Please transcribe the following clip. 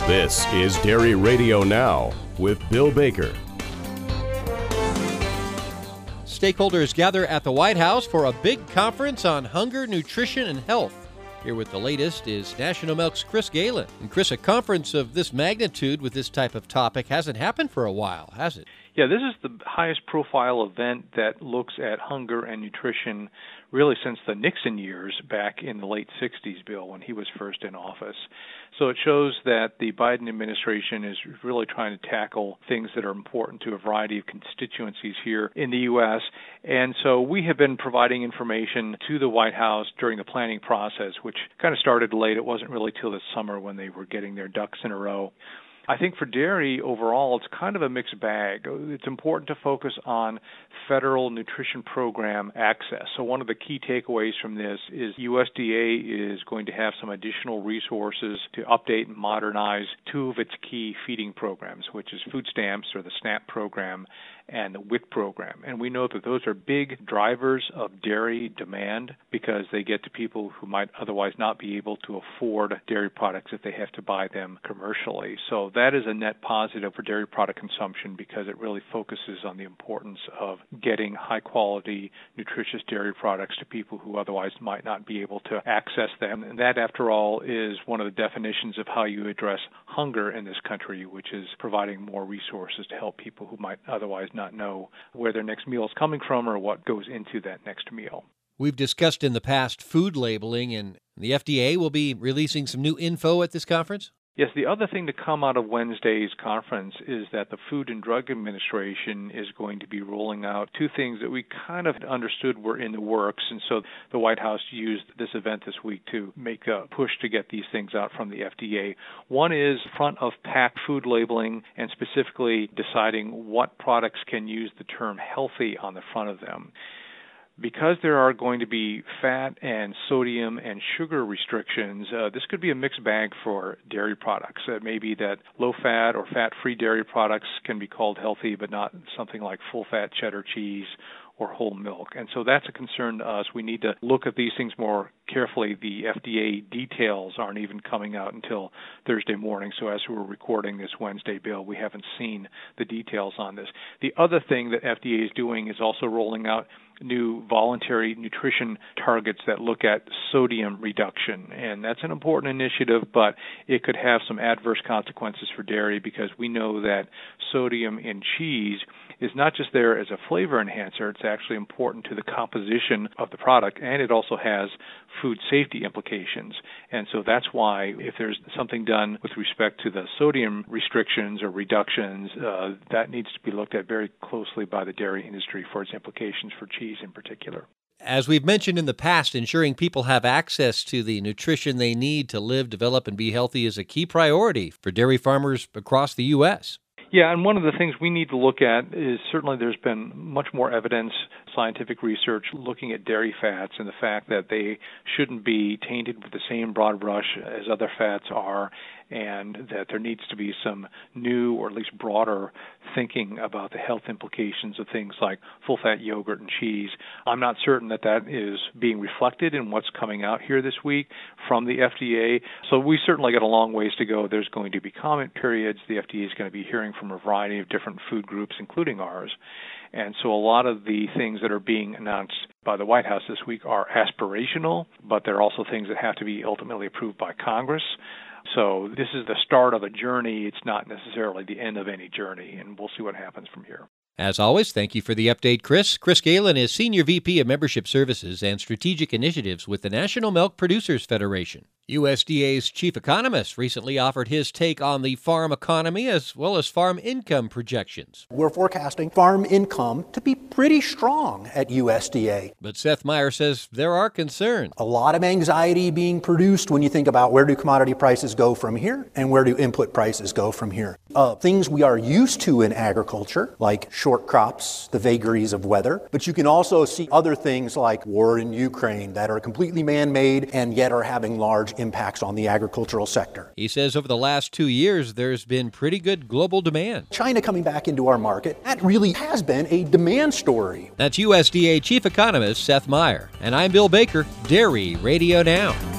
This is Dairy Radio Now with Bill Baker. Stakeholders gather at the White House for a big conference on hunger, nutrition, and health. Here with the latest is National Milk's Chris Galen. And Chris, a conference of this magnitude with this type of topic hasn't happened for a while, has it? Yeah, this is the highest profile event that looks at hunger and nutrition really since the Nixon years back in the late 60s, Bill, when he was first in office. So it shows that the Biden administration is really trying to tackle things that are important to a variety of constituencies here in the U.S. And so we have been providing information to the White House during the planning process, which kind of started late. It wasn't really till this summer when they were getting their ducks in a row. I think for dairy overall, it's kind of a mixed bag. It's important to focus on federal nutrition program access. So one of the key takeaways from this is USDA is going to have some additional resources to update and modernize two of its key feeding programs, which is food stamps, or the SNAP program, and the WIC program. And we know that those are big drivers of dairy demand because they get to people who might otherwise not be able to afford dairy products if they have to buy them commercially. So that is a net positive for dairy product consumption because it really focuses on the importance of getting high-quality, nutritious dairy products to people who otherwise might not be able to access them. And that, after all, is one of the definitions of how you address hunger in this country, which is providing more resources to help people who might otherwise not know where their next meal is coming from or what goes into that next meal. We've discussed in the past food labeling, and the FDA will be releasing some new info at this conference? Yes, the other thing to come out of Wednesday's conference is that the Food and Drug Administration is going to be rolling out two things that we kind of understood were in the works, and so the White House used this event this week to make a push to get these things out from the FDA. One is front-of-pack food labeling and specifically deciding what products can use the term healthy on the front of them. Because there are going to be fat and sodium and sugar restrictions, this could be a mixed bag for dairy products. It may be that low-fat or fat-free dairy products can be called healthy, but not something like full-fat cheddar cheese or whole milk. And so that's a concern to us. We need to look at these things more carefully. The FDA details aren't even coming out until Thursday morning. So as we're recording this Wednesday, Bill, we haven't seen the details on this. The other thing that FDA is doing is also rolling out new voluntary nutrition targets that look at sodium reduction. And that's an important initiative, but it could have some adverse consequences for dairy because we know that sodium in cheese is not just there as a flavor enhancer, it's actually important to the composition of the product, and it also has food safety implications. And so that's why if there's something done with respect to the sodium restrictions or reductions, that needs to be looked at very closely by the dairy industry for its implications for cheese in particular. As we've mentioned in the past, ensuring people have access to the nutrition they need to live, develop, and be healthy is a key priority for dairy farmers across the U.S. Yeah, and one of the things we need to look at is certainly there's been much more evidence, scientific research, looking at dairy fats and the fact that they shouldn't be tainted with the same broad brush as other fats are, and that there needs to be some new or at least broader thinking about the health implications of things like full-fat yogurt and cheese. I'm not certain that that is being reflected in what's coming out here this week from the FDA, so we certainly got a long ways to go. There's going to be comment periods. The FDA is going to be hearing from a variety of different food groups, including ours. And so a lot of the things that are being announced by the White House this week are aspirational, but they're also things that have to be ultimately approved by Congress. So this is the start of a journey. It's not necessarily the end of any journey, and we'll see what happens from here. As always, thank you for the update, Chris. Chris Galen is Senior VP of Membership Services and Strategic Initiatives with the National Milk Producers Federation. USDA's chief economist recently offered his take on the farm economy as well as farm income projections. We're forecasting farm income to be pretty strong at USDA. But Seth Meyer says there are concerns. A lot of anxiety being produced when you think about where do commodity prices go from here and where do input prices go from here. Things we are used to in agriculture, like short crops, the vagaries of weather, but you can also see other things like war in Ukraine that are completely man-made and yet are having large impacts on the agricultural sector. He says over the last 2 years, there's been pretty good global demand. China coming back into our market, that really has been a demand story. That's USDA Chief Economist Seth Meyer. And I'm Bill Baker, Dairy Radio Now.